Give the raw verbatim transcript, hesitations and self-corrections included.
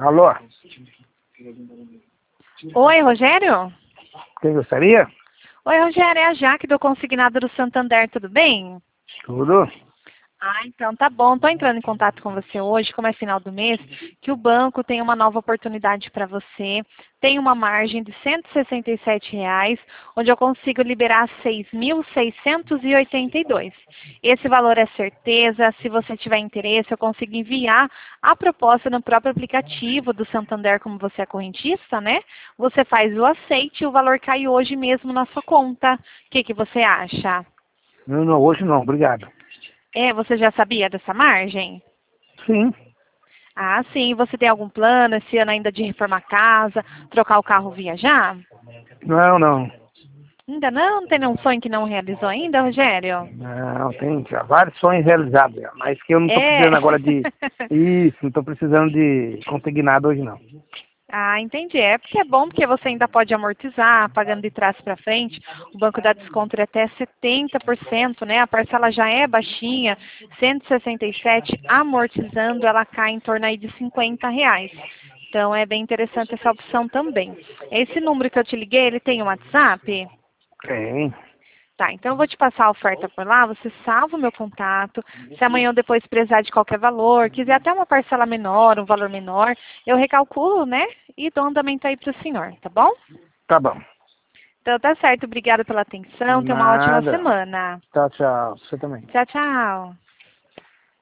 Alô? Oi, Rogério? Quem gostaria? Oi, Rogério, é a Jaque do Consignado do Santander, tudo bem? Tudo? Ah, então tá bom. Estou entrando em contato com você hoje, como é final do mês, que o banco tem uma nova oportunidade para você. Tem uma margem de cento e sessenta e sete reais, onde eu consigo liberar seis mil seiscentos e oitenta e dois. Esse valor é certeza. Se você tiver interesse, eu consigo enviar a proposta no próprio aplicativo do Santander, como você é correntista, né? Você faz o aceite e o valor cai hoje mesmo na sua conta. O que que você acha? Não, não, hoje não, obrigado. É, você já sabia dessa margem? Sim. Ah, sim. Você tem algum plano esse ano ainda de reformar a casa, trocar o carro, viajar? Não, não. Ainda não? Não tem nenhum sonho que não realizou ainda, Rogério? Não, tem já vários sonhos realizados, já, mas que eu não estou É. precisando agora de... Isso, não estou precisando de conseguir nada hoje não. Ah, entendi. É porque é bom porque você ainda pode amortizar, pagando de trás para frente. O banco dá desconto de até setenta por cento, né? A parcela já é baixinha, cento e sessenta e sete, amortizando, ela cai em torno aí de cinquenta reais. Então é bem interessante essa opção também. Esse número que eu te liguei, ele tem um WhatsApp? Tem. Tá, então eu vou te passar a oferta por lá, você salva o meu contato. Se amanhã ou depois precisar de qualquer valor, quiser até uma parcela menor, um valor menor, eu recalculo, né? E dou andamento aí para o senhor, tá bom? Tá bom. Então tá certo, obrigada pela atenção, tenha uma ótima Nada. semana. Tchau, tchau. Você também. Tchau, tchau.